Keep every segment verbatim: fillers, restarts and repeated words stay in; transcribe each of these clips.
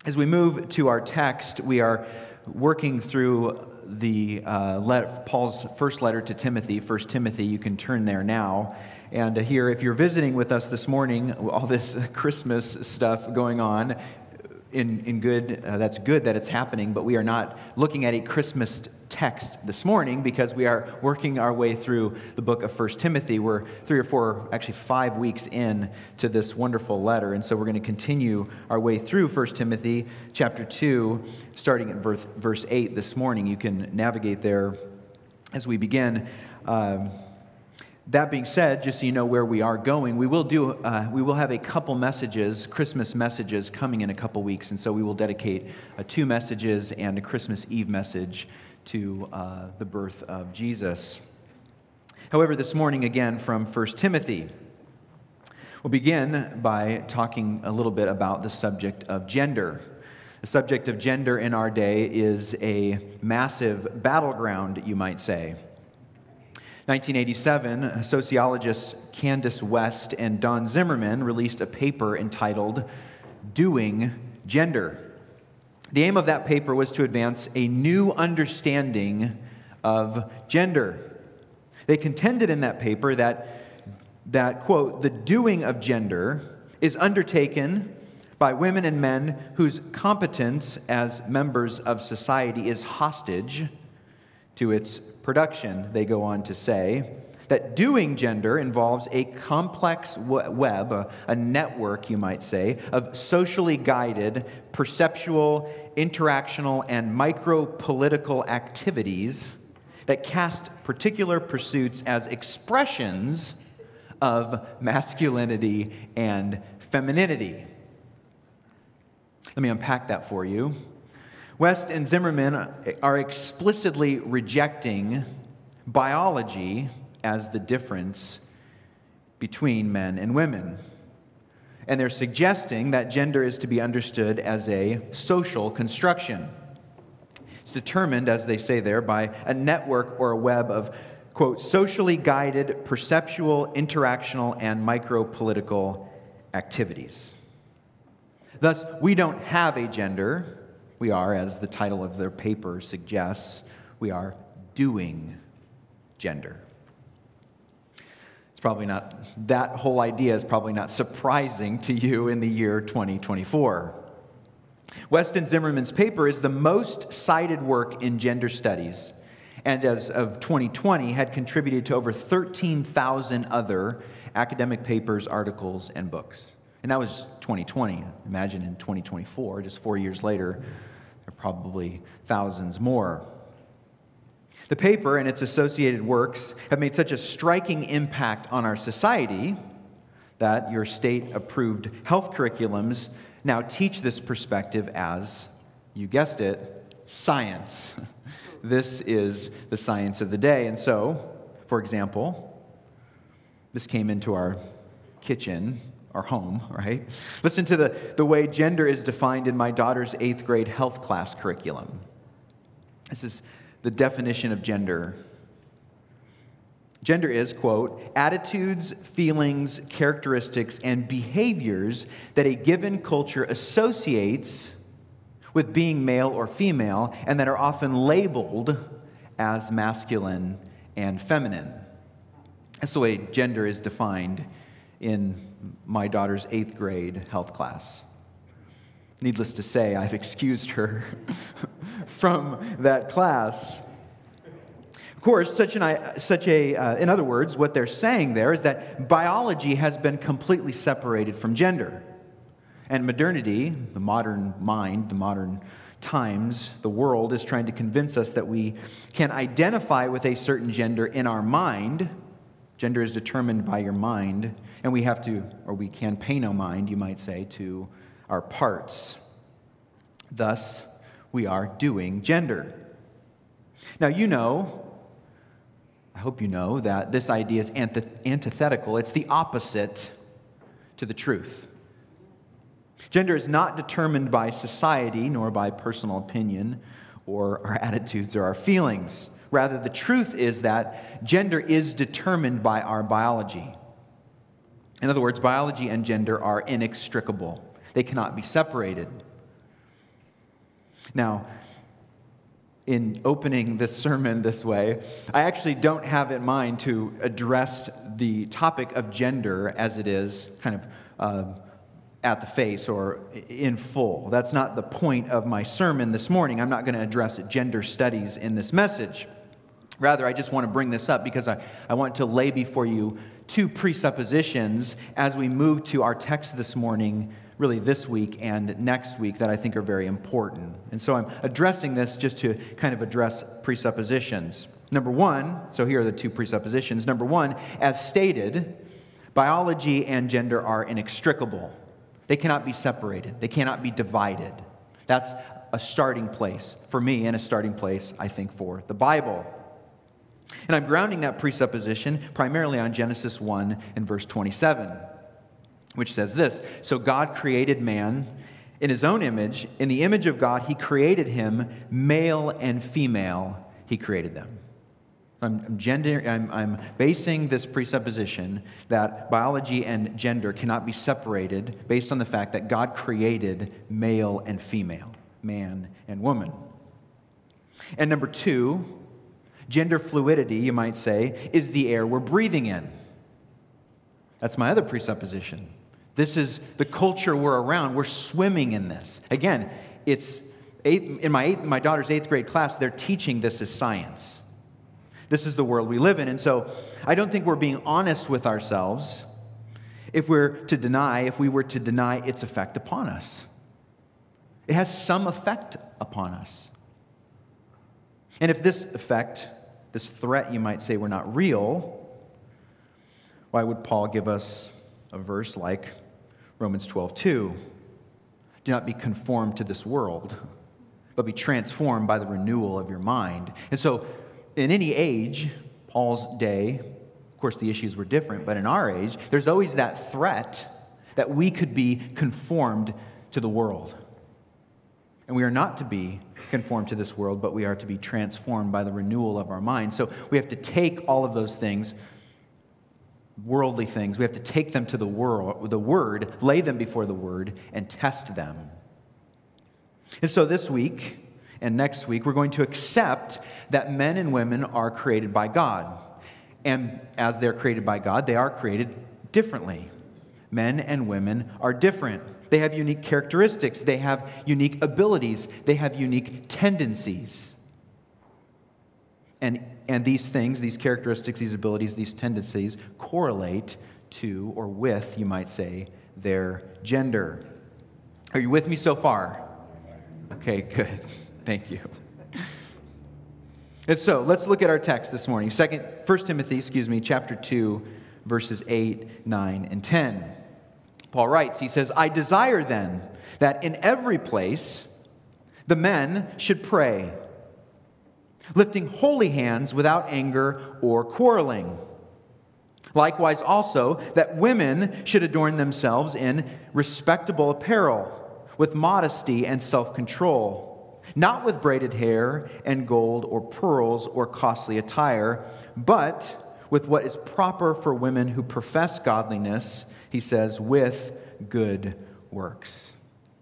As we move to our text, we are working through the uh, let, Paul's first letter to Timothy, First Timothy. You can turn there now. And here, if you're visiting with us this morning, all this Christmas stuff going on, in, in good, uh, that's good that it's happening, but we are not looking at a Christmas text this morning because we are working our way through the book of First Timothy. We're three or four, actually five weeks in to this wonderful letter, and so we're going to continue our way through First Timothy chapter two, starting at verse, verse eight this morning. You can navigate there as we begin. Um, That being said, just so you know where we are going, we will do. Uh, we will have a couple messages, Christmas messages, coming in a couple weeks, and so we will dedicate uh, two messages and a Christmas Eve message to uh, the birth of Jesus. However, this morning, again, from First Timothy, we'll begin by talking a little bit about the subject of gender. The subject of gender in our day is a massive battleground, you might say. nineteen eighty-seven, sociologists Candace West and Don Zimmerman released a paper entitled Doing Gender. The aim of that paper was to advance a new understanding of gender. They contended in that paper that, that, quote, the doing of gender is undertaken by women and men whose competence as members of society is hostage to its production. They go on to say that doing gender involves a complex web, a, a network, you might say, of socially guided, perceptual, interactional, and micro-political activities that cast particular pursuits as expressions of masculinity and femininity. Let me unpack that for you. West and Zimmerman are explicitly rejecting biology as the difference between men and women. And they're suggesting that gender is to be understood as a social construction. It's determined, as they say there, by a network or a web of, quote, socially guided, perceptual, interactional, and micro-political activities. Thus, we don't have a gender. We are, as the title of their paper suggests, we are doing gender. It's probably not, that whole idea is probably not surprising to you in the year twenty twenty-four. West and Zimmerman's paper is the most cited work in gender studies, and as of twenty twenty had contributed to over thirteen thousand other academic papers, articles, and books. And that was twenty twenty. Imagine in twenty twenty-four, just four years later, there are probably thousands more. The paper and its associated works have made such a striking impact on our society that your state-approved health curriculums now teach this perspective as, you guessed it, science. This is the science of the day. And so, for example, this came into our kitchen, our home, right? Listen to the, the way gender is defined in my daughter's eighth grade health class curriculum. This is the definition of gender. Gender is, quote, attitudes, feelings, characteristics, and behaviors that a given culture associates with being male or female and that are often labeled as masculine and feminine. That's the way gender is defined in my daughter's eighth grade health class. Needless to say, I've excused her from that class. Of course, such an, such a, uh, in other words, what they're saying there is that biology has been completely separated from gender. And modernity, the modern mind, the modern times, the world is trying to convince us that we can identify with a certain gender in our mind. Gender is determined by your mind, and we have to, or we can pay no mind, you might say, to our parts. Thus, we are doing gender. Now, you know, I hope you know, that this idea is anth- antithetical. It's the opposite to the truth. Gender is not determined by society, nor by personal opinion, or our attitudes or our feelings. Rather, the truth is that gender is determined by our biology. In other words, biology and gender are inextricable. They cannot be separated. Now, in opening this sermon this way, I actually don't have in mind to address the topic of gender as it is kind of uh, at the face or in full. That's not the point of my sermon this morning. I'm not going to address gender studies in this message. Rather, I just want to bring this up because I, I want to lay before you two presuppositions as we move to our text this morning, really this week and next week, that I think are very important. And so I'm addressing this just to kind of address presuppositions. Number one, so here are the two presuppositions. Number one, as stated, biology and gender are inextricable. They cannot be separated. They cannot be divided. That's a starting place for me and a starting place, I think, for the Bible. And I'm grounding that presupposition primarily on Genesis one and verse twenty-seven, which says this: "So God created man in his own image. In the image of God, he created him, male and female, he created them." I'm, I'm, gender, I'm, I'm basing this presupposition that biology and gender cannot be separated based on the fact that God created male and female, man and woman. And number two, gender fluidity, you might say, is the air we're breathing in. That's my other presupposition. This is the culture we're around. We're swimming in this. Again, it's eight, in my eighth, my daughter's eighth grade class, they're teaching this as science. This is the world we live in. And so I don't think we're being honest with ourselves if we're to deny, if we were to deny its effect upon us. It has some effect upon us. And if this effect, this threat, you might say, were not real, why would Paul give us a verse like Romans twelve two? "Do not be conformed to this world, but be transformed by the renewal of your mind." And so, in any age, Paul's day, of course the issues were different, but in our age, there's always that threat that we could be conformed to the world. And we are not to be conformed to this world, but we are to be transformed by the renewal of our mind. So we have to take all of those things, worldly things, we have to take them to the world, the Word, lay them before the Word, and test them. And so this week and next week, we're going to accept that men and women are created by God. And as they're created by God, they are created differently. Men and women are different. They have unique characteristics. They have unique abilities. They have unique tendencies. And, and these things, these characteristics, these abilities, these tendencies correlate to, or with, you might say, their gender. Are you with me so far? Okay, good. Thank you. And so, let's look at our text this morning. Second, First Timothy, excuse me, chapter two, verses eight, nine, and ten. Paul writes, he says, "I desire then that in every place the men should pray, lifting holy hands without anger or quarreling. Likewise also that women should adorn themselves in respectable apparel, with modesty and self-control, not with braided hair and gold or pearls or costly attire, but with what is proper for women who profess godliness," he says, "with good works."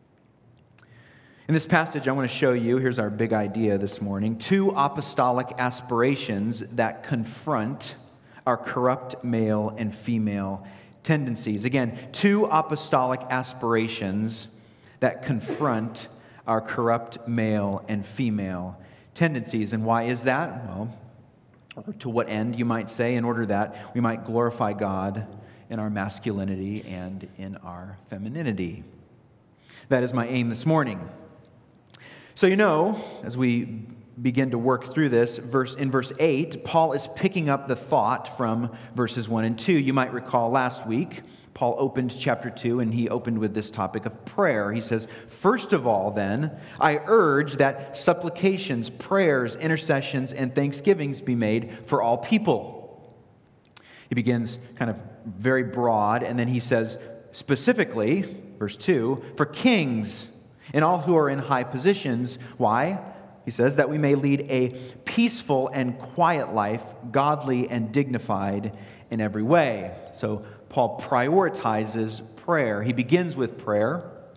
In this passage, I want to show you, here's our big idea this morning, two apostolic aspirations that confront our corrupt male and female tendencies. Again, two apostolic aspirations that confront our corrupt male and female tendencies. And why is that? Well, or to what end, you might say, in order that we might glorify God in our masculinity and in our femininity. That is my aim this morning. So you know, as we begin to work through this, verse in verse eight, Paul is picking up the thought from verses one and two. You might recall last week, Paul opened chapter two, and he opened with this topic of prayer. He says, "First of all, then, I urge that supplications, prayers, intercessions, and thanksgivings be made for all people." He begins kind of very broad, and then he says specifically, verse two, "for kings and all who are in high positions." Why? He says, "that we may lead a peaceful and quiet life, godly and dignified in every way." So Paul prioritizes prayer. He begins with prayer,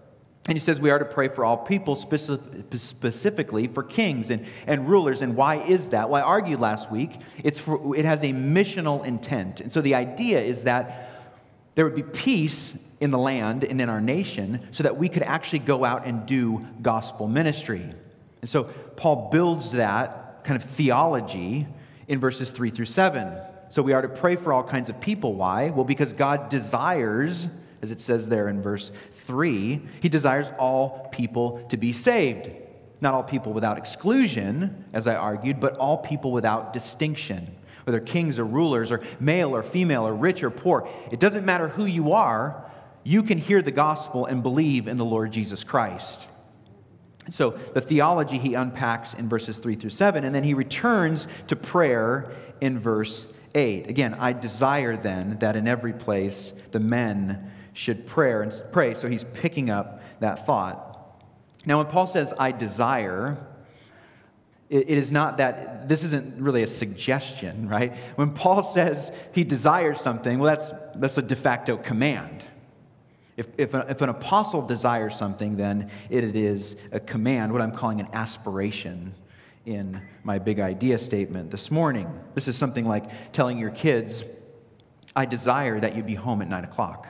And he says we are to pray for all people, specific, specifically for kings and, and rulers. And why is that? Well, I argued last week, it's for, it has a missional intent. And so the idea is that there would be peace in the land and in our nation so that we could actually go out and do gospel ministry. And so Paul builds that kind of theology in verses three through seven. So we are to pray for all kinds of people. Why? Well, because God desires, as it says there in verse three, he desires all people to be saved. Not all people without exclusion, as I argued, but all people without distinction. Whether kings or rulers or male or female or rich or poor, it doesn't matter who you are, you can hear the gospel and believe in the Lord Jesus Christ. So the theology he unpacks in verses three through seven, and then he returns to prayer in verse eight. Again, I desire then that in every place the men should pray and pray. So he's picking up that thought. Now, when Paul says, I desire, it, it is not that, this isn't really a suggestion, right? When Paul says he desires something, well, that's, that's a de facto command. If, if, a, if an apostle desires something, then it, it is a command, what I'm calling an aspiration in my big idea statement this morning. This is something like telling your kids, I desire that you be home at nine o'clock.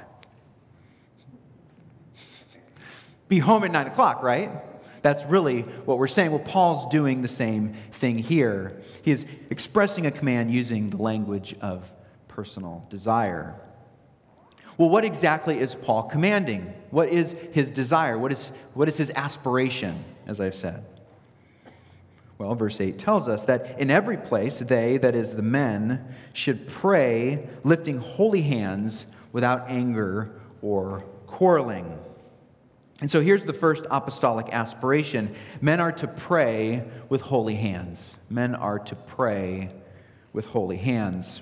Be home at nine o'clock, right? That's really what we're saying. Well, Paul's doing the same thing here. He is expressing a command using the language of personal desire. Well, what exactly is Paul commanding? What is his desire? What is, what is his aspiration, as I've said? Well, verse eight tells us that in every place they, that is the men, should pray, lifting holy hands without anger or quarreling. And so here's the first apostolic aspiration. Men are to pray with holy hands. Men are to pray with holy hands.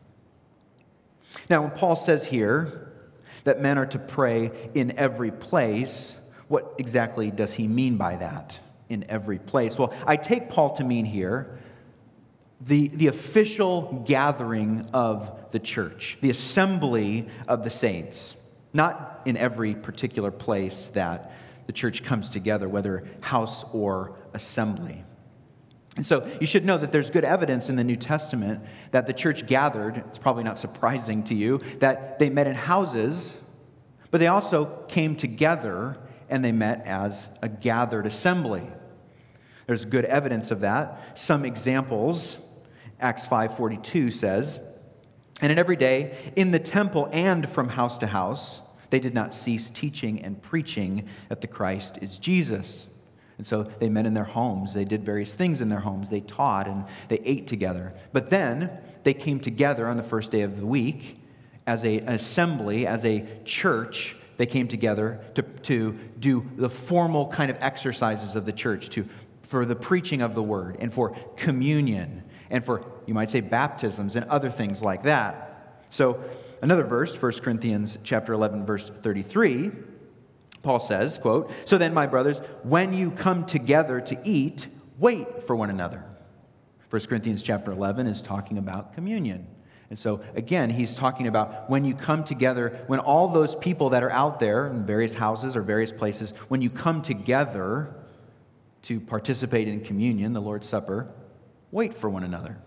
Now, when Paul says here that men are to pray in every place, what exactly does he mean by that, in every place? Well, I take Paul to mean here the, the official gathering of the church, the assembly of the saints. Not in every particular place that the church comes together, whether house or assembly. And so you should know that there's good evidence in the New Testament that the church gathered. It's probably not surprising to you that they met in houses, but they also came together and they met as a gathered assembly. There's good evidence of that. Some examples, Acts five forty-two says, and in every day in the temple and from house to house, they did not cease teaching and preaching that the Christ is Jesus. And so they met in their homes. They did various things in their homes. They taught and they ate together. But then they came together on the first day of the week as a, an assembly, as a church. They came together to, to do the formal kind of exercises of the church, to for the preaching of the word and for communion and for, you might say, baptisms and other things like that. So another verse, First Corinthians chapter eleven, verse thirty-three, Paul says, quote, so then, my brothers, when you come together to eat, wait for one another. First Corinthians chapter eleven is talking about communion. And so, again, he's talking about when you come together, when all those people that are out there in various houses or various places, when you come together to participate in communion, the Lord's Supper, wait for one another.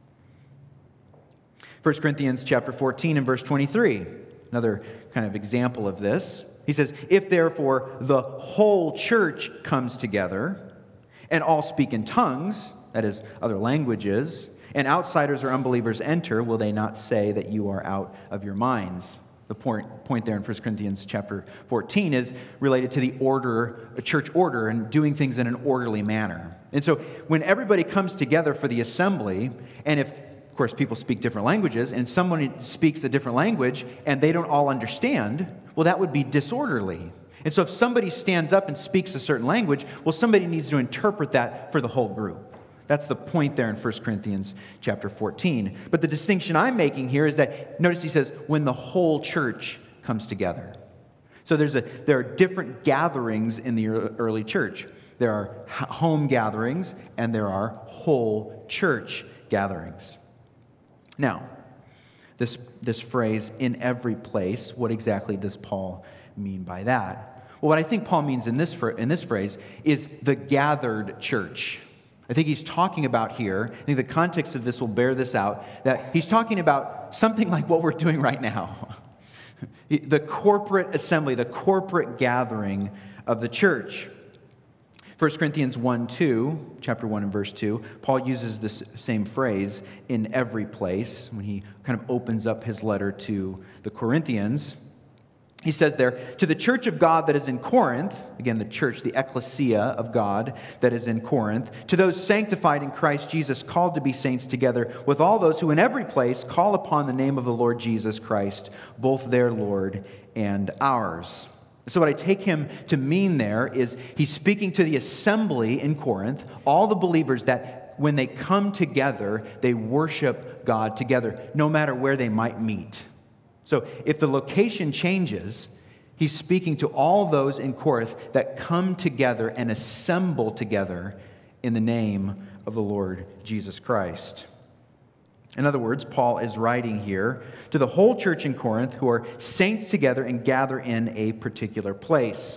First Corinthians chapter fourteen and verse twenty-three, another kind of example of this. He says, if therefore the whole church comes together and all speak in tongues, that is, other languages, and outsiders or unbelievers enter, will they not say that you are out of your minds? The point, point there in First Corinthians chapter fourteen is related to the order, a church order, and doing things in an orderly manner. And so when everybody comes together for the assembly, and if of course, people speak different languages, and someone speaks a different language, and they don't all understand, well, that would be disorderly. And so if somebody stands up and speaks a certain language, well, somebody needs to interpret that for the whole group. That's the point there in First Corinthians chapter fourteen. But the distinction I'm making here is that, notice he says, when the whole church comes together. So there's a there are different gatherings in the early church. There are home gatherings, and there are whole church gatherings. Now, this, this phrase, in every place, what exactly does Paul mean by that? Well, what I think Paul means in this, in this phrase is the gathered church. I think he's talking about here, I think the context of this will bear this out, that he's talking about something like what we're doing right now. The corporate assembly, the corporate gathering of the church. First Corinthians one two, chapter one and verse two, Paul uses this same phrase in every place when he kind of opens up his letter to the Corinthians. He says there, to the church of God that is in Corinth, again, the church, the ecclesia of God that is in Corinth, to those sanctified in Christ Jesus, called to be saints together with all those who in every place call upon the name of the Lord Jesus Christ, both their Lord and ours. So what I take him to mean there is he's speaking to the assembly in Corinth, all the believers that when they come together, they worship God together, no matter where they might meet. So if the location changes, he's speaking to all those in Corinth that come together and assemble together in the name of the Lord Jesus Christ. In other words, Paul is writing here to the whole church in Corinth who are saints together and gather in a particular place.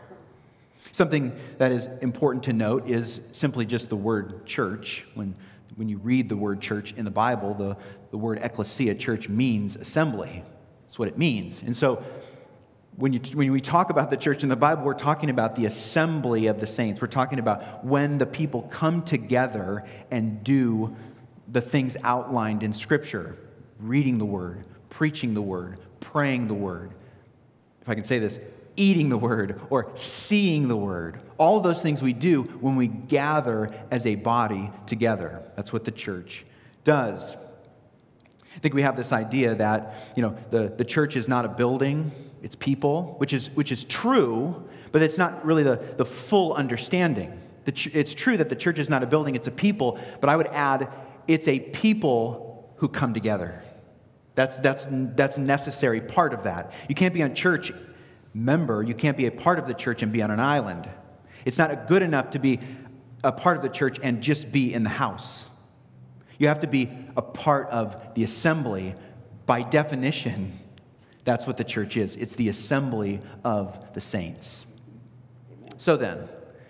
Something that is important to note is simply just the word church. When, when you read the word church in the Bible, the, the word ecclesia, church, means assembly. That's what it means. And so when, you, when we talk about the church in the Bible, we're talking about the assembly of the saints. We're talking about when the people come together and do the things outlined in Scripture, reading the Word, preaching the Word, praying the Word. If I can say this, eating the Word or seeing the Word. All of those things we do when we gather as a body together. That's what the church does. I think we have this idea that, you know, the, the church is not a building, it's people, which is which is true, but it's not really the, the full understanding. The ch- it's true that the church is not a building, it's a people, but I would add, it's a people who come together. That's that's that's a necessary part of that. You can't be a church member, you can't be a part of the church and be on an island. It's not good enough to be a part of the church and just be in the house. You have to be a part of the assembly. By definition, that's what the church is. It's the assembly of the saints. So then,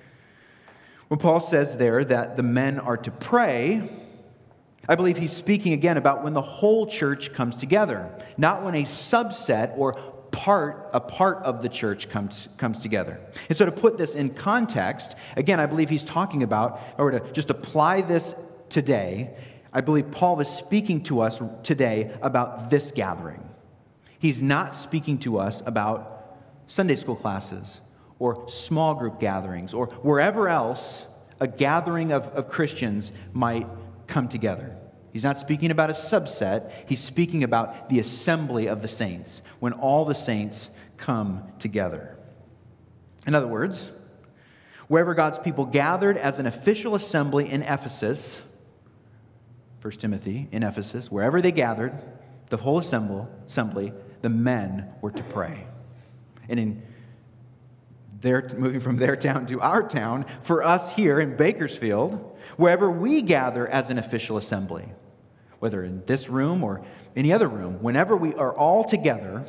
when Paul says there that the men are to pray, I believe he's speaking again about when the whole church comes together, not when a subset or part, a part of the church comes, comes together. And so to put this in context, again, I believe he's talking about, or to just apply this today, I believe Paul is speaking to us today about this gathering. He's not speaking to us about Sunday school classes or small group gatherings or wherever else a gathering of, of Christians might come together. He's not speaking about a subset. He's speaking about the assembly of the saints, when all the saints come together. In other words, wherever God's people gathered as an official assembly in Ephesus, First Timothy, in Ephesus, wherever they gathered, the whole assembly, the men were to pray. And in their, moving from their town to our town, for us here in Bakersfield, wherever we gather as an official assembly, whether in this room or any other room, whenever we are all together,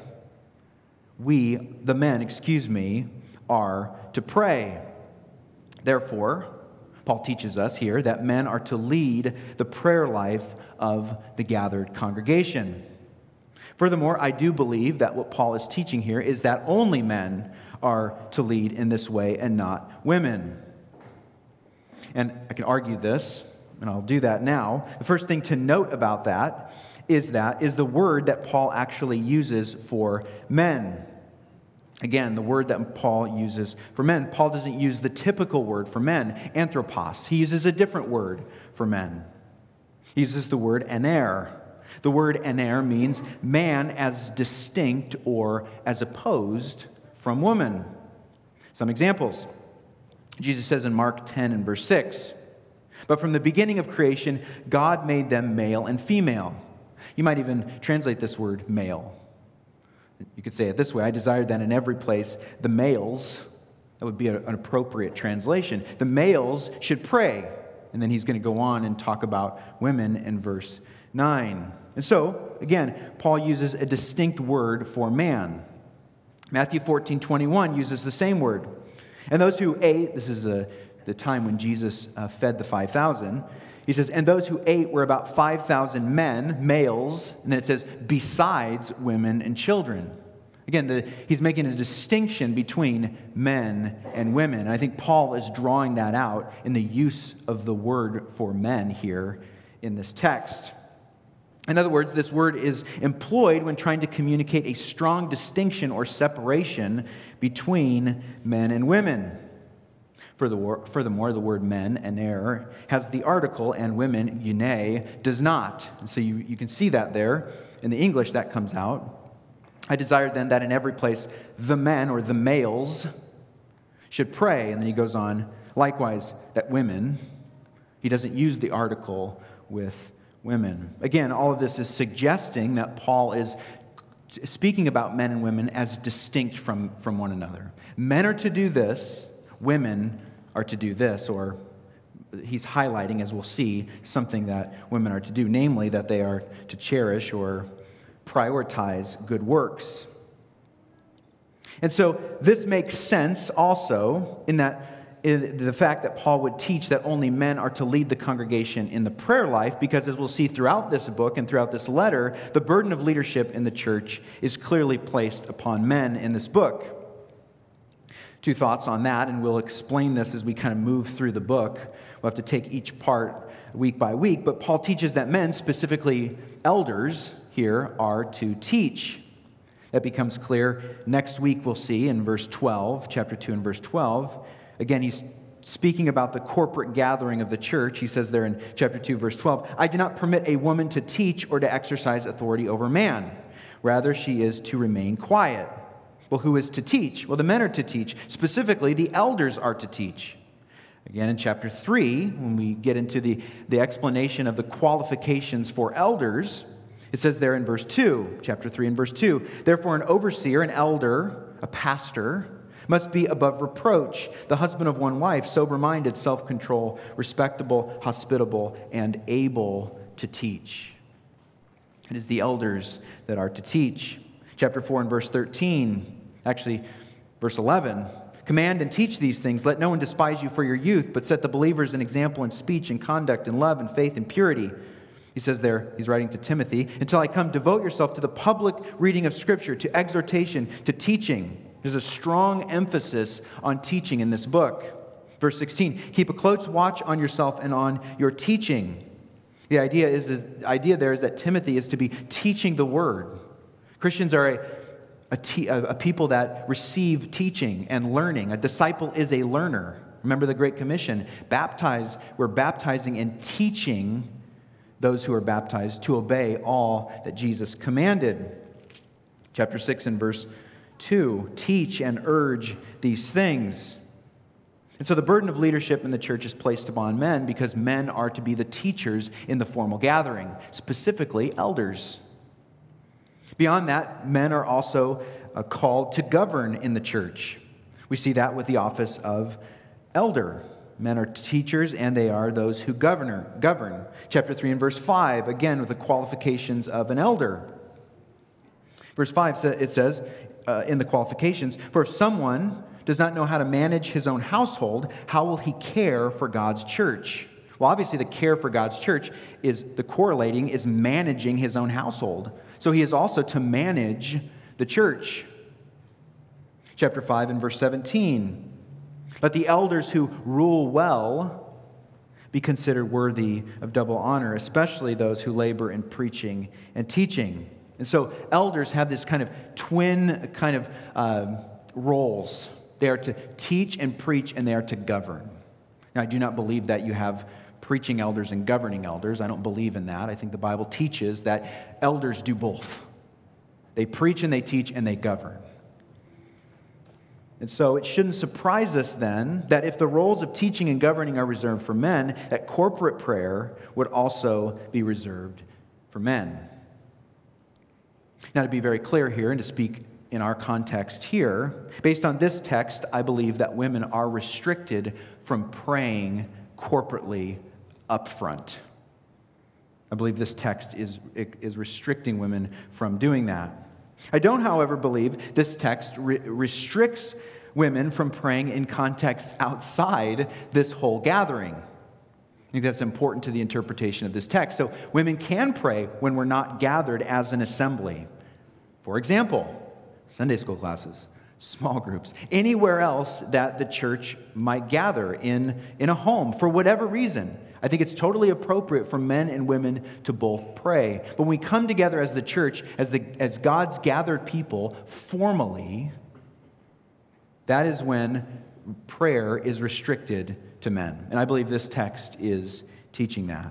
we, the men, excuse me, are to pray. Therefore, Paul teaches us here that men are to lead the prayer life of the gathered congregation. Furthermore, I do believe that what Paul is teaching here is that only men are to lead in this way and not women. And I can argue this, and I'll do that now. The first thing to note about that is that is the word that Paul actually uses for men. Again, the word that Paul uses for men. Paul doesn't use the typical word for men, anthropos. He uses a different word for men. He uses the word ener. The word ener means man as distinct or as opposed from woman. Some examples. Jesus says in Mark ten and verse six, "But from the beginning of creation, God made them male and female." You might even translate this word male. You could say it this way: I desired that in every place the males, that would be a, an appropriate translation, the males should pray. And then he's going to go on and talk about women in verse nine. And so, again, Paul uses a distinct word for man. Matthew fourteen twenty-one uses the same word. And those who ate, this is a, the time when Jesus uh, fed the five thousand. He says, and those who ate were about five thousand men, males, and then it says, besides women and children. Again, the, he's making a distinction between men and women. And I think Paul is drawing that out in the use of the word for men here in this text. In other words, this word is employed when trying to communicate a strong distinction or separation between men and women. Furthermore, the word men, aner, has the article, and women, eune, does not. And so you, you can see that there. In the English, that comes out. I desire then that in every place the men, or the males, should pray. And then he goes on, likewise, that women, he doesn't use the article with women. Again, all of this is suggesting that Paul is speaking about men and women as distinct from, from one another. Men are to do this, women are to do this, or he's highlighting, as we'll see, something that women are to do, namely that they are to cherish or prioritize good works. And so this makes sense also in that in the fact that Paul would teach that only men are to lead the congregation in the prayer life, because as we'll see throughout this book and throughout this letter, the burden of leadership in the church is clearly placed upon men in this book. Two thoughts on that, and we'll explain this as we kind of move through the book. We'll have to take each part week by week, but Paul teaches that men, specifically elders here, are to teach. That becomes clear next week, we'll see in verse twelve, chapter two and verse twelve. Again, he's speaking about the corporate gathering of the church. He says there in chapter two, verse twelve, I do not permit a woman to teach or to exercise authority over man. Rather, she is to remain quiet. Well, who is to teach? Well, the men are to teach. Specifically, the elders are to teach. Again, in chapter three, when we get into the, the explanation of the qualifications for elders, it says there in verse two, chapter three and verse two, therefore an overseer, an elder, a pastor, must be above reproach, the husband of one wife, sober-minded, self-control, respectable, hospitable, and able to teach. It is the elders that are to teach. Chapter four and verse thirteen, actually verse eleven, command and teach these things. Let no one despise you for your youth, but set the believers an example in speech and conduct and love and faith and purity. He says there, he's writing to Timothy, until I come, devote yourself to the public reading of Scripture, to exhortation, to teaching. There's a strong emphasis on teaching in this book. Verse sixteen, keep a close watch on yourself and on your teaching. The idea is, is the idea there is that Timothy is to be teaching the word. Christians are a, a, te- a, a people that receive teaching and learning. A disciple is a learner. Remember the Great Commission. Baptize, we're baptizing and teaching those who are baptized to obey all that Jesus commanded. Chapter six and verse two, teach and urge these things. And so the burden of leadership in the church is placed upon men because men are to be the teachers in the formal gathering, specifically elders. Beyond that, men are also uh, called to govern in the church. We see that with the office of elder. Men are teachers, and they are those who governor, govern. Chapter three and verse five, again, with the qualifications of an elder. Verse five, it says, uh, in the qualifications, for if someone does not know how to manage his own household, how will he care for God's church? Well, obviously, the care for God's church is, the correlating is managing his own household. So he is also to manage the church. Chapter five and verse seventeen, let the elders who rule well be considered worthy of double honor, especially those who labor in preaching and teaching. And so elders have this kind of twin kind of uh, roles. They are to teach and preach, and they are to govern. Now, I do not believe that you have preaching elders and governing elders. I don't believe in that. I think the Bible teaches that elders do both. They preach and they teach and they govern. And so it shouldn't surprise us then that if the roles of teaching and governing are reserved for men, that corporate prayer would also be reserved for men. Now, to be very clear here and to speak in our context here, based on this text, I believe that women are restricted from praying corporately up front. I believe this text is, is restricting women from doing that. I don't, however, believe this text re- restricts women from praying in contexts outside this whole gathering. I think that's important to the interpretation of this text. So women can pray when we're not gathered as an assembly. For example, Sunday school classes, small groups, anywhere else that the church might gather in, in a home for whatever reason. I think it's totally appropriate for men and women to both pray. But when we come together as the church, as, the, as God's gathered people, formally, that is when prayer is restricted to men. And I believe this text is teaching that.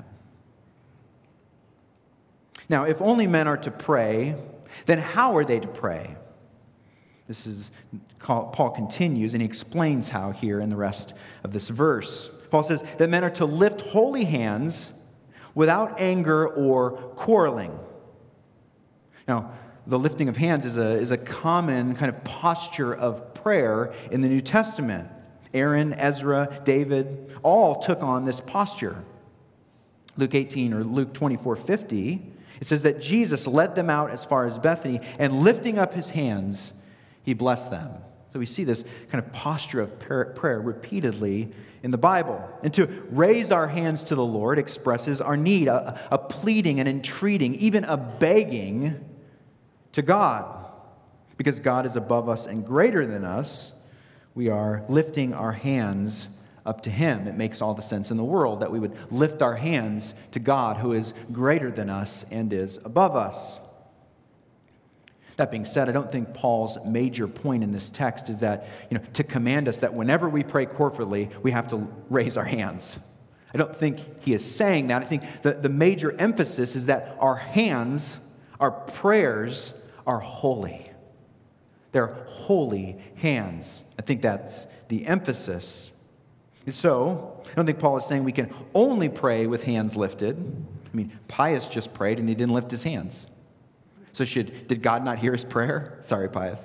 Now, if only men are to pray, then how are they to pray? This is, Paul continues, and he explains how here in the rest of this verse. Paul says that men are to lift holy hands without anger or quarreling. Now, the lifting of hands is a, is a common kind of posture of prayer in the New Testament. Aaron, Ezra, David, all took on this posture. Luke eighteen or Luke twenty-four fifty, it says that Jesus led them out as far as Bethany, and lifting up his hands, he blessed them. So we see this kind of posture of prayer repeatedly in the Bible. And to raise our hands to the Lord expresses our need, a, a pleading, an entreating, even a begging to God. Because God is above us and greater than us, we are lifting our hands up to Him. It makes all the sense in the world that we would lift our hands to God who is greater than us and is above us. That being said, I don't think Paul's major point in this text is that, you know, to command us that whenever we pray corporately, we have to raise our hands. I don't think he is saying that. I think the, the major emphasis is that our hands, our prayers, are holy. They're holy hands. I think that's the emphasis. So, I don't think Paul is saying we can only pray with hands lifted. I mean, Pius just prayed and he didn't lift his hands. So should, did God not hear his prayer? Sorry, Pius.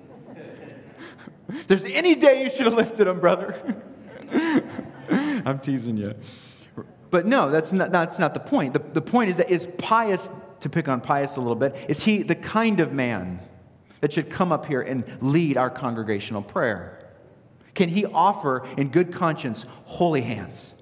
If there's any day you should have lifted them, brother. I'm teasing you. But no, that's not, that's not the point. The, the point is that is Pius, to pick on Pius a little bit, is he the kind of man that should come up here and lead our congregational prayer? Can he offer in good conscience holy hands?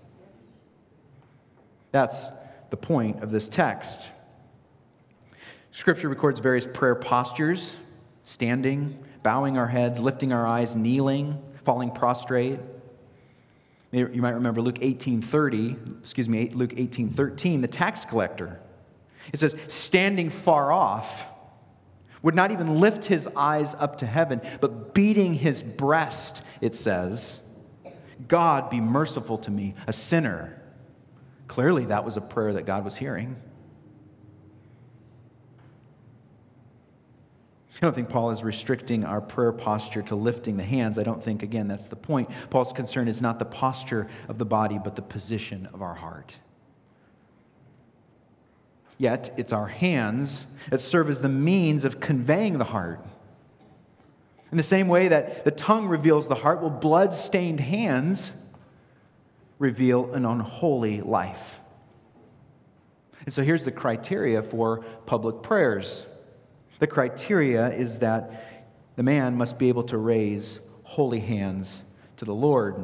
That's the point of this text. Scripture records various prayer postures: standing, bowing our heads, lifting our eyes, kneeling, falling prostrate. You might remember Luke eighteen thirty, excuse me, Luke eighteen thirteen, the tax collector. It says, standing far off, would not even lift his eyes up to heaven, but beating his breast, it says, God, be merciful to me, a sinner. Clearly, that was a prayer that God was hearing. I don't think Paul is restricting our prayer posture to lifting the hands. I don't think, again, that's the point. Paul's concern is not the posture of the body, but the position of our heart. Yet, it's our hands that serve as the means of conveying the heart. In the same way that the tongue reveals the heart, well, blood-stained hands reveal an unholy life. And so here's the criteria for public prayers. The criteria is that the man must be able to raise holy hands to the Lord.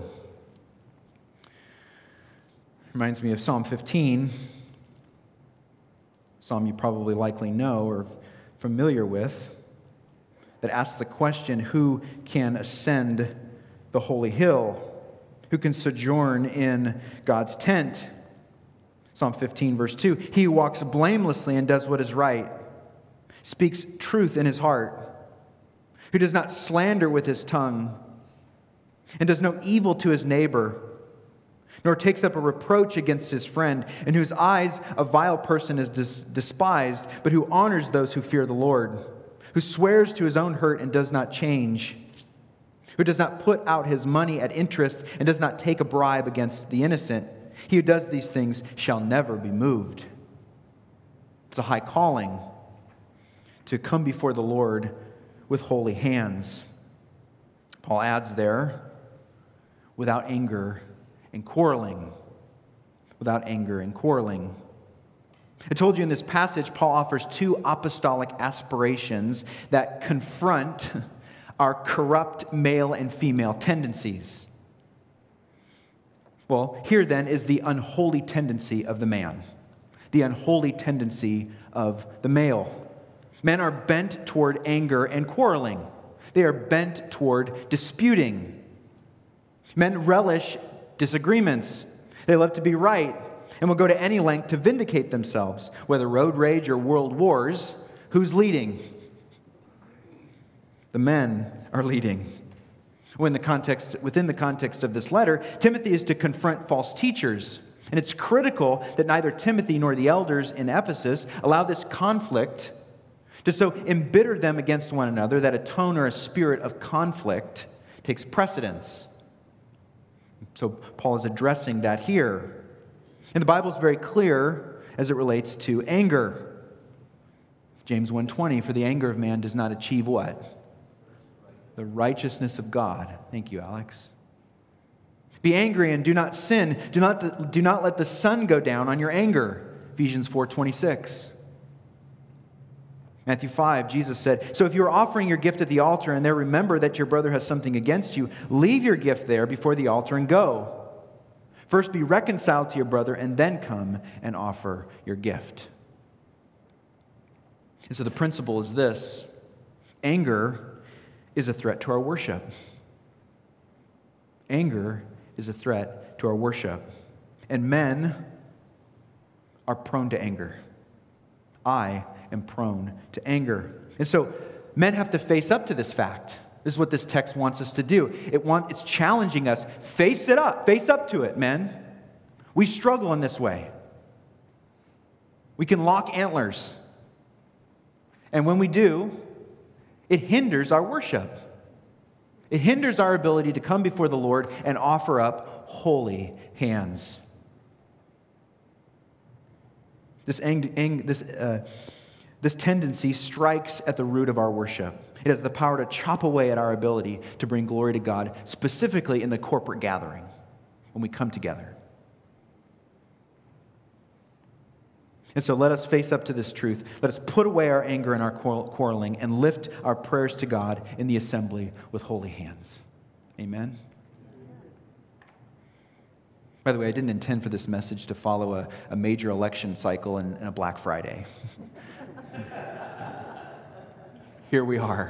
Reminds me of Psalm fifteen, psalm you probably likely know or familiar with, that asks the question, who can ascend the holy hill? Who can sojourn in God's tent? Psalm fifteen, verse two, he who walks blamelessly and does what is right, speaks truth in his heart, who does not slander with his tongue, and does no evil to his neighbor, nor takes up a reproach against his friend, in whose eyes a vile person is dis- despised, but who honors those who fear the Lord, who swears to his own hurt and does not change, who does not put out his money at interest and does not take a bribe against the innocent. He who does these things shall never be moved. It's a high calling to come before the Lord with holy hands. Paul adds there, without anger and quarreling. Without anger and quarreling. I told you in this passage, Paul offers two apostolic aspirations that confront our corrupt male and female tendencies. Well, here then is the unholy tendency of the man, the unholy tendency of the male. Men are bent toward anger and quarreling. They are bent toward disputing. Men relish disagreements. They love to be right and will go to any length to vindicate themselves. Whether road rage or world wars, who's leading? The men are leading. When the context, within the context of this letter, Timothy is to confront false teachers. And it's critical that neither Timothy nor the elders in Ephesus allow this conflict to so embitter them against one another that a tone or a spirit of conflict takes precedence. So Paul is addressing that here. And the Bible is very clear as it relates to anger. James one twenty, for the anger of man does not achieve what? The righteousness of God. Thank you, Alex. Be angry and do not sin. Do not, do not let the sun go down on your anger. Ephesians four twenty-six. Matthew five, Jesus said, so if you are offering your gift at the altar and there remember that your brother has something against you, leave your gift there before the altar and go. First be reconciled to your brother and then come and offer your gift. And so the principle is this: anger is a threat to our worship. Anger is a threat to our worship. And men are prone to anger. I am prone to anger. And so men have to face up to this fact. This is what this text wants us to do. It want, it's challenging us. Face it up. Face up to it, men. We struggle in this way. We can lock antlers. And when we do, it hinders our worship. It hinders our ability to come before the Lord and offer up holy hands. This, ang- ang- this, uh, this tendency strikes at the root of our worship. It has the power to chop away at our ability to bring glory to God, specifically in the corporate gathering, when we come together. And so let us face up to this truth. Let us put away our anger and our quarreling and lift our prayers to God in the assembly with holy hands. Amen. By the way, I didn't intend for this message to follow a, a major election cycle and, and a Black Friday. Here we are.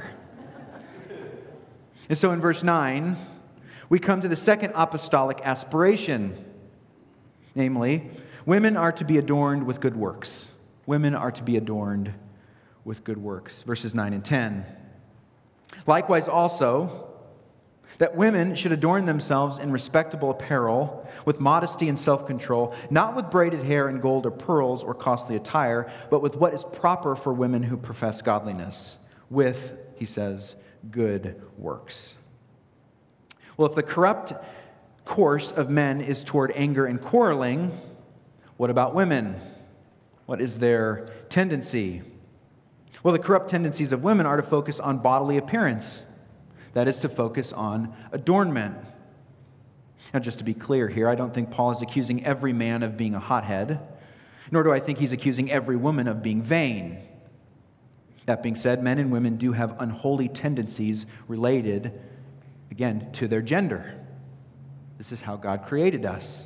And so in verse nine, we come to the second apostolic aspiration, namely, women are to be adorned with good works. Women are to be adorned with good works. Verses nine and ten. Likewise also, that women should adorn themselves in respectable apparel, with modesty and self-control, not with braided hair and gold or pearls or costly attire, but with what is proper for women who profess godliness, with, he says, good works. Well, if the corrupt course of men is toward anger and quarreling, what about women? What is their tendency? Well, the corrupt tendencies of women are to focus on bodily appearance. That is to focus on adornment. Now, just to be clear here, I don't think Paul is accusing every man of being a hothead, nor do I think he's accusing every woman of being vain. That being said, men and women do have unholy tendencies related, again, to their gender. This is how God created us.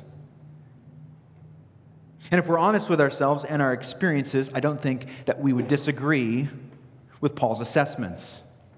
And if we're honest with ourselves and our experiences, I don't think that we would disagree with Paul's assessments.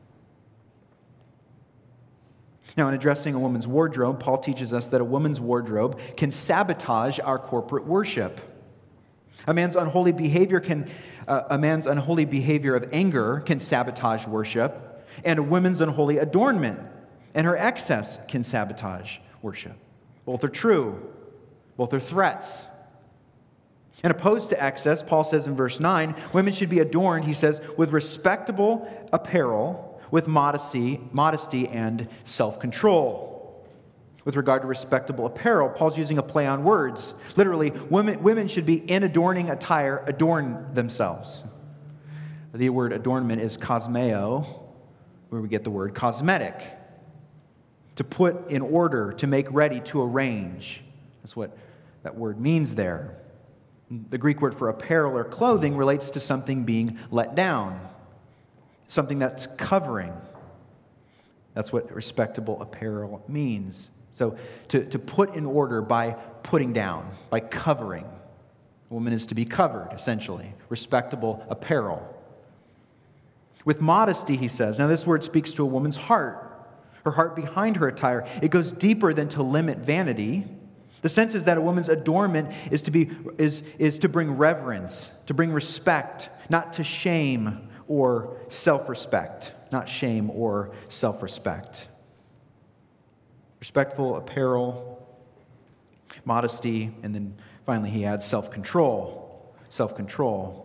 Now, in addressing a woman's wardrobe, Paul teaches us that a woman's wardrobe can sabotage our corporate worship. A man's unholy behavior can, uh, a man's unholy behavior of anger can sabotage worship, and a woman's unholy adornment and her excess can sabotage worship. Both are true. Both are threats. And opposed to excess, Paul says in verse nine, women should be adorned, he says, with respectable apparel, with modesty, modesty and self-control. With regard to respectable apparel, Paul's using a play on words. Literally, women, women should be in adorning attire, adorn themselves. The word adornment is cosmeo, where we get the word cosmetic. To put in order, to make ready, to arrange. That's what that word means there. The Greek word for apparel or clothing relates to something being let down, something that's covering. That's what respectable apparel means. So to, to put in order by putting down, by covering. A woman is to be covered, essentially. Respectable apparel. With modesty, he says. Now this word speaks to a woman's heart. Her heart behind her attire. It goes deeper than to limit vanity. The sense is that a woman's adornment is to be is, is to bring reverence, to bring respect, not to shame or self-respect. Not shame or self-respect. Respectful apparel, modesty, and then finally he adds self-control. Self-control.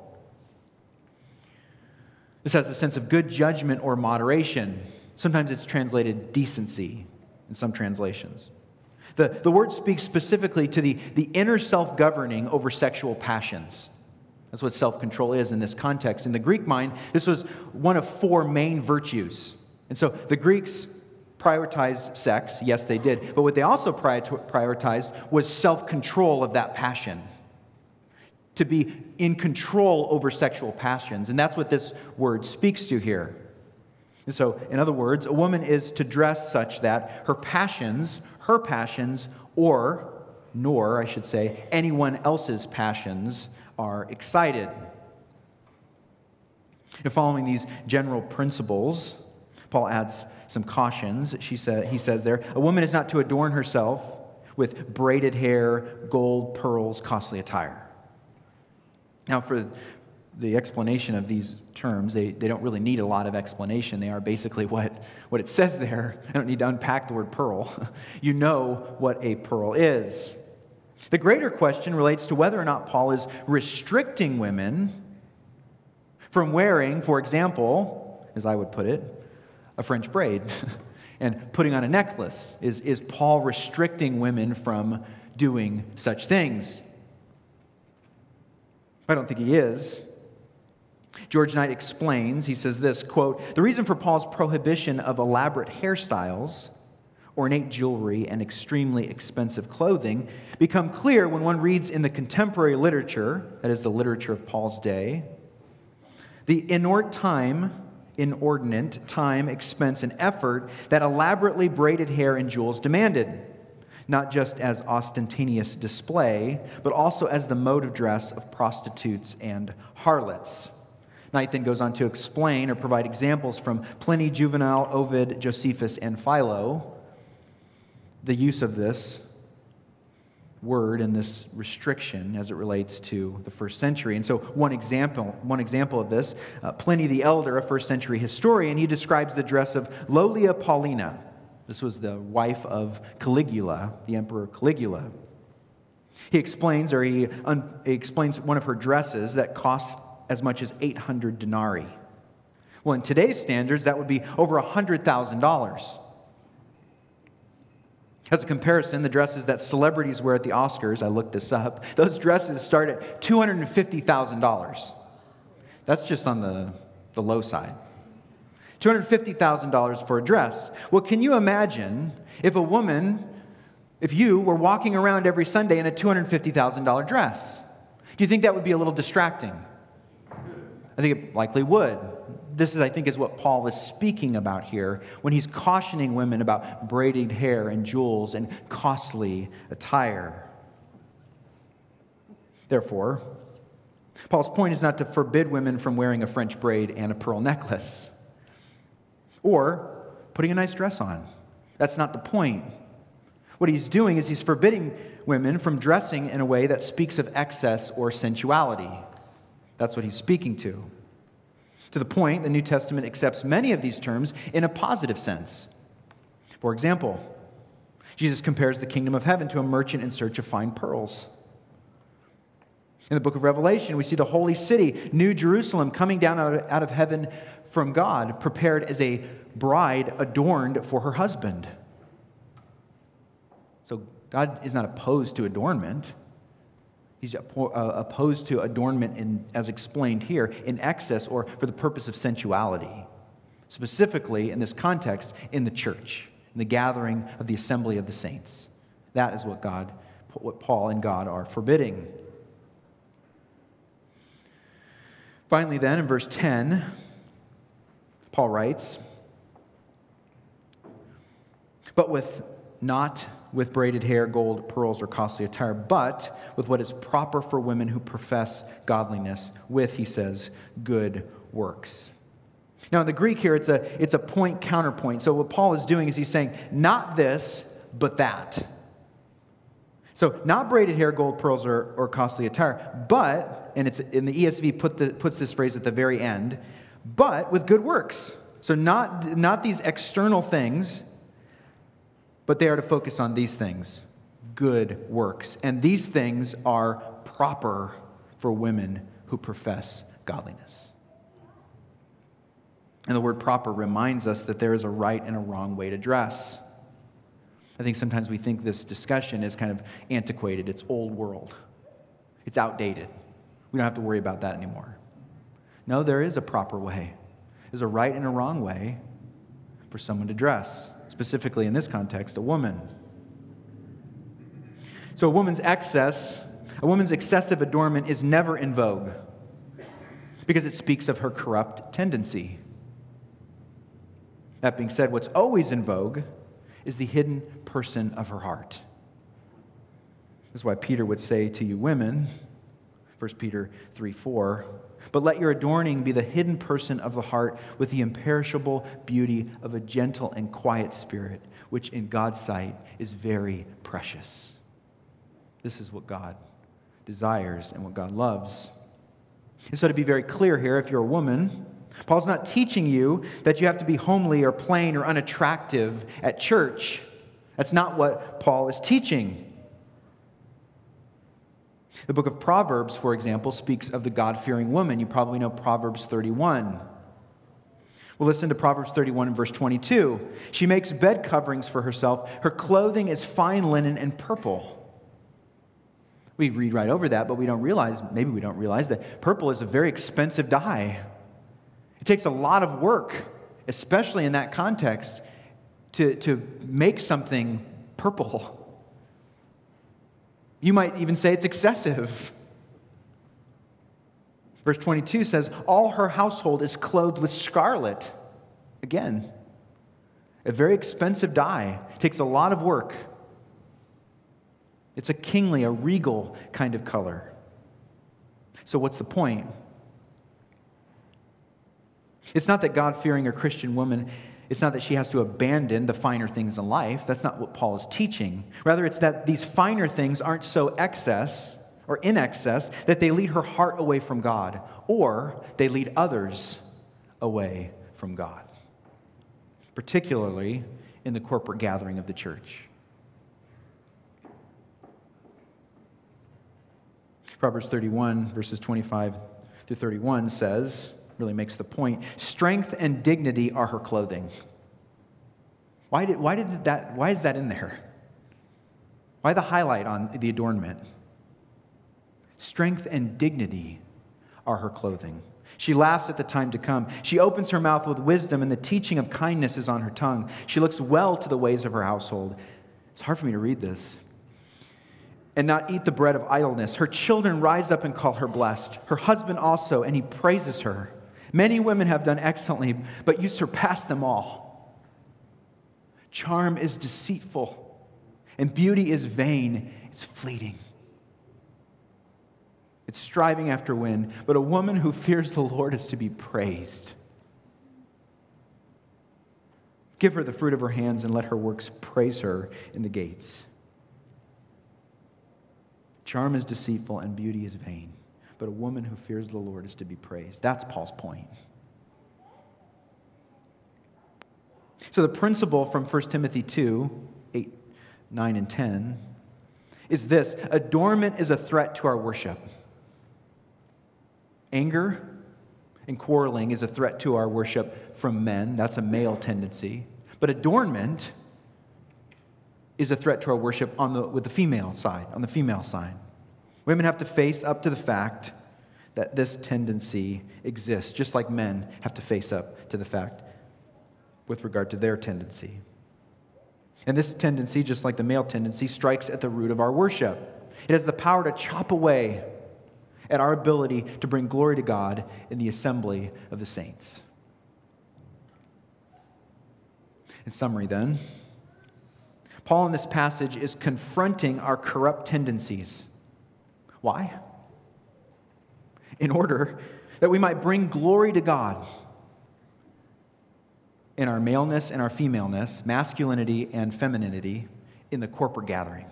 This has the sense of good judgment or moderation. Sometimes it's translated decency in some translations. The, the word speaks specifically to the, the inner self-governing over sexual passions. That's what self-control is in this context. In the Greek mind, this was one of four main virtues. And so the Greeks prioritized sex. Yes, they did. But what they also prioritized was self-control of that passion. To be in control over sexual passions. And that's what this word speaks to here. And so, in other words, a woman is to dress such that her passions, her passions, or, nor, I should say, anyone else's passions are excited. And following these general principles, Paul adds some cautions. She said, he says there, a woman is not to adorn herself with braided hair, gold, pearls, costly attire. Now, for the explanation of these terms, they, they don't really need a lot of explanation. They are basically what, what it says there. I don't need to unpack the word pearl. You know what a pearl is. The greater question relates to whether or not Paul is restricting women from wearing, for example, as I would put it, a French braid and putting on a necklace. Is, is Paul restricting women from doing such things? I don't think he is. George Knight explains, he says this, quote, the reason for Paul's prohibition of elaborate hairstyles, ornate jewelry, and extremely expensive clothing become clear when one reads in the contemporary literature, that is the literature of Paul's day, the inordinate time, inordinate time, expense, and effort that elaborately braided hair and jewels demanded, not just as ostentatious display, but also as the mode of dress of prostitutes and harlots. Knight then goes on to explain or provide examples from Pliny, Juvenal, Ovid, Josephus, and Philo, the use of this word and this restriction as it relates to the first century. And so one example, one example of this, uh, Pliny the Elder, a first century historian, he describes the dress of Lolia Paulina. This was the wife of Caligula, the Emperor Caligula. He explains, or he, un, he explains one of her dresses that costs as much as eight hundred denarii. Well, in today's standards, that would be over one hundred thousand dollars. As a comparison, the dresses that celebrities wear at the Oscars, I looked this up, those dresses start at two hundred fifty thousand dollars. That's just on the, the low side. two hundred fifty thousand dollars for a dress. Well, can you imagine if a woman, if you were walking around every Sunday in a two hundred fifty thousand dollars dress? Do you think that would be a little distracting? I think it likely would. This is, I think, is what Paul is speaking about here when he's cautioning women about braided hair and jewels and costly attire. Therefore, Paul's point is not to forbid women from wearing a French braid and a pearl necklace or putting a nice dress on. That's not the point. What he's doing is he's forbidding women from dressing in a way that speaks of excess or sensuality. That's what he's speaking to. To the point, the New Testament accepts many of these terms in a positive sense. For example, Jesus compares the kingdom of heaven to a merchant in search of fine pearls. In the book of Revelation, we see the holy city, New Jerusalem, coming down out of heaven from God, prepared as a bride adorned for her husband. So God is not opposed to adornment. He's opposed to adornment, in, as explained here, in excess or for the purpose of sensuality. Specifically, in this context, in the church, in the gathering of the assembly of the saints. That is what God, what Paul and God are forbidding. Finally then, in verse ten, Paul writes, but with not with braided hair, gold, pearls, or costly attire, but with what is proper for women who profess godliness, with, he says, good works. Now in the Greek here, it's a, it's a point counterpoint. So what Paul is doing is he's saying, not this, but that. So not braided hair, gold, pearls, or, or costly attire, but, and it's in the E S V put the, puts this phrase at the very end, but with good works. So not, not these external things, but they are to focus on these things, good works. And these things are proper for women who profess godliness. And the word proper reminds us that there is a right and a wrong way to dress. I think sometimes we think this discussion is kind of antiquated. It's old world. It's outdated. We don't have to worry about that anymore. No, there is a proper way. There's a right and a wrong way for someone to dress. Specifically in this context, a woman. So a woman's excess, a woman's excessive adornment is never in vogue because it speaks of her corrupt tendency. That being said, what's always in vogue is the hidden person of her heart. This is why Peter would say to you women, First Peter three four, but let your adorning be the hidden person of the heart with the imperishable beauty of a gentle and quiet spirit, which in God's sight is very precious. This is what God desires and what God loves. And so to be very clear here, if you're a woman, Paul's not teaching you that you have to be homely or plain or unattractive at church. That's not what Paul is teaching. The book of Proverbs, for example, speaks of the God-fearing woman. You probably know Proverbs thirty-one. Well, listen to Proverbs thirty-one and verse twenty-two. She makes bed coverings for herself. Her clothing is fine linen and purple. We read right over that, but we don't realize, maybe we don't realize that purple is a very expensive dye. It takes a lot of work, especially in that context, to, to make something purple. You might even say it's excessive. Verse twenty-two says, all her household is clothed with scarlet. Again, a very expensive dye. It takes a lot of work. It's a kingly, a regal kind of color. So what's the point? It's not that God-fearing or Christian woman, it's not that she has to abandon the finer things in life. That's not what Paul is teaching. Rather, it's that these finer things aren't so excess or in excess that they lead her heart away from God, or they lead others away from God, particularly in the corporate gathering of the church. Proverbs thirty-one, verses twenty-five through thirty-one says, really makes the point, strength and dignity are her clothing. Why did, why did that, why is that in there? Why the highlight on the adornment? Strength and dignity are her clothing. She laughs at the time to come. She opens her mouth with wisdom, and the teaching of kindness is on her tongue. She looks well to the ways of her household. It's hard for me to read this. And not eat the bread of idleness. Her children rise up and call her blessed. Her husband also, and he praises her. Many women have done excellently, but you surpass them all. Charm is deceitful, and beauty is vain. It's fleeting. It's striving after wind, but a woman who fears the Lord is to be praised. Give her the fruit of her hands, and let her works praise her in the gates. Charm is deceitful, and beauty is vain. But a woman who fears the Lord is to be praised. That's Paul's point. So the principle from First Timothy two, eight, nine, and ten is this. Adornment is a threat to our worship. Anger and quarreling is a threat to our worship from men. That's a male tendency. But adornment is a threat to our worship on the with the female side, on the female side. Women have to face up to the fact that this tendency exists, just like men have to face up to the fact with regard to their tendency. And this tendency, just like the male tendency, strikes at the root of our worship. It has the power to chop away at our ability to bring glory to God in the assembly of the saints. In summary, then, Paul in this passage is confronting our corrupt tendencies. Why? In order that we might bring glory to God in our maleness and our femaleness, masculinity and femininity in the corporate gathering.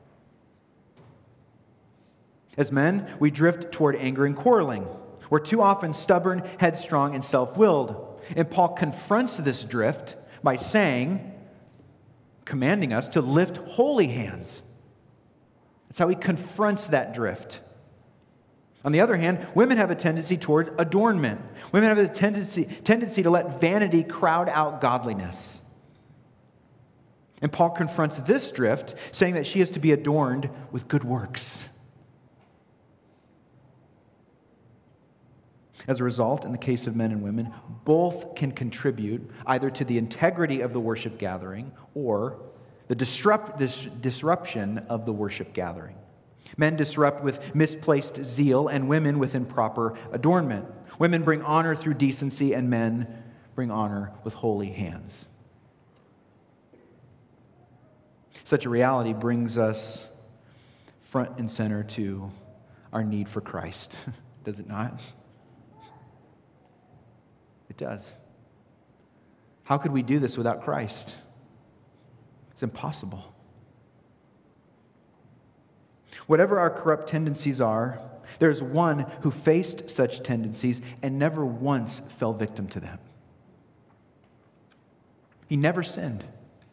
As men, we drift toward anger and quarreling. We're too often stubborn, headstrong, and self-willed. And Paul confronts this drift by saying, commanding us to lift holy hands. That's how he confronts that drift. On the other hand, women have a tendency toward adornment. Women have a tendency, tendency to let vanity crowd out godliness. And Paul confronts this drift, saying that she is to be adorned with good works. As a result, in the case of men and women, both can contribute either to the integrity of the worship gathering or the disrupt, dis, disruption of the worship gathering. Men disrupt with misplaced zeal, and women with improper adornment. Women bring honor through decency, and men bring honor with holy hands. Such a reality brings us front and center to our need for Christ, does it not? It does. How could we do this without Christ? It's impossible. Whatever our corrupt tendencies are, there's one who faced such tendencies and never once fell victim to them. He never sinned.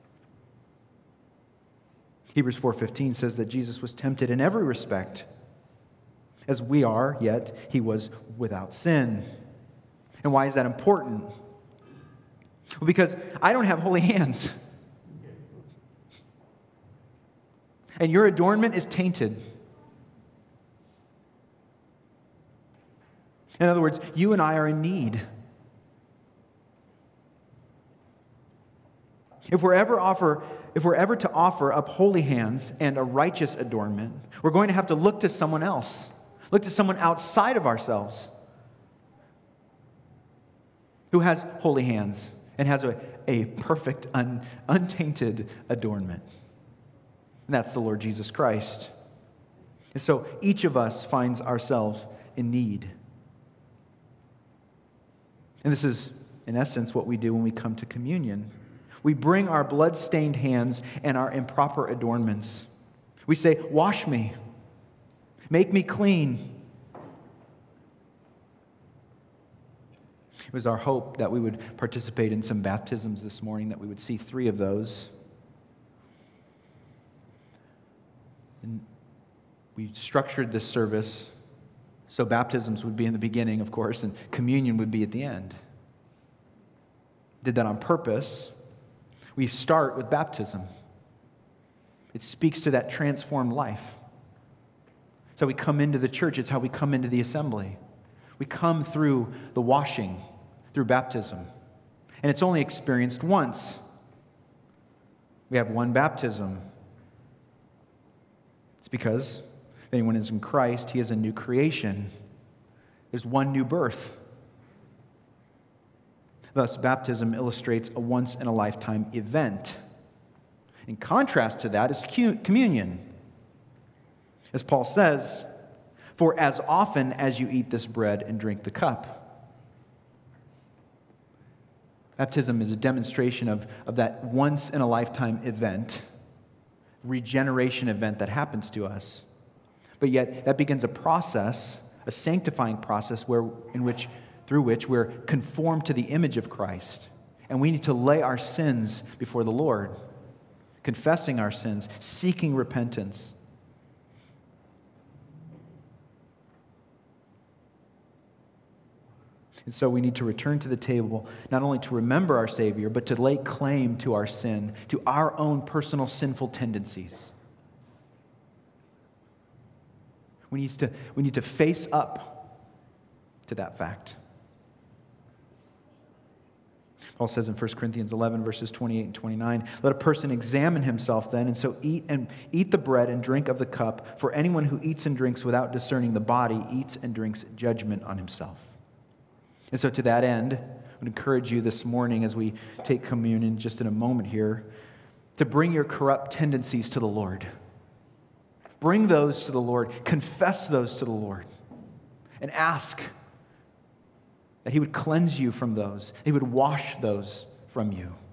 Hebrews four fifteen says that Jesus was tempted in every respect, as we are, yet he was without sin. And why is that important? Well, because I don't have holy hands. And your adornment is tainted. In other words, you and I are in need. If we're ever offer, if we're ever to offer up holy hands and a righteous adornment, we're going to have to look to someone else, look to someone outside of ourselves who has holy hands and has a, a perfect, un, untainted adornment. And that's the Lord Jesus Christ. And so each of us finds ourselves in need. And this is, in essence, what we do when we come to communion. We bring our blood-stained hands and our improper adornments. We say, wash me, make me clean. It was our hope that we would participate in some baptisms this morning, that we would see three of those. And we structured this service so baptisms would be in the beginning, of course, and communion would be at the end. Did that on purpose. We start with baptism. It speaks to that transformed life. It's how we come into the church. It's how we come into the assembly. We come through the washing, through baptism. And it's only experienced once. We have one baptism. It's because if anyone is in Christ, he is a new creation. There's one new birth. Thus, baptism illustrates a once-in-a-lifetime event. In contrast to that is communion. As Paul says, for as often as you eat this bread and drink the cup. Baptism is a demonstration of, of that once-in-a-lifetime event, regeneration event that happens to us. But yet, that begins a process, a sanctifying process where, in which, through which we're conformed to the image of Christ. And we need to lay our sins before the Lord, confessing our sins, seeking repentance. And so we need to return to the table, not only to remember our Savior, but to lay claim to our sin, to our own personal sinful tendencies. We need to, we need to face up to that fact. Paul says in First Corinthians eleven, verses twenty-eight and twenty-nine, let a person examine himself then, and so eat and eat the bread and drink of the cup. For anyone who eats and drinks without discerning the body eats and drinks judgment on himself. And so to that end, I would encourage you this morning as we take communion just in a moment here, to bring your corrupt tendencies to the Lord. Bring those to the Lord. Confess those to the Lord. And ask that He would cleanse you from those. He would wash those from you.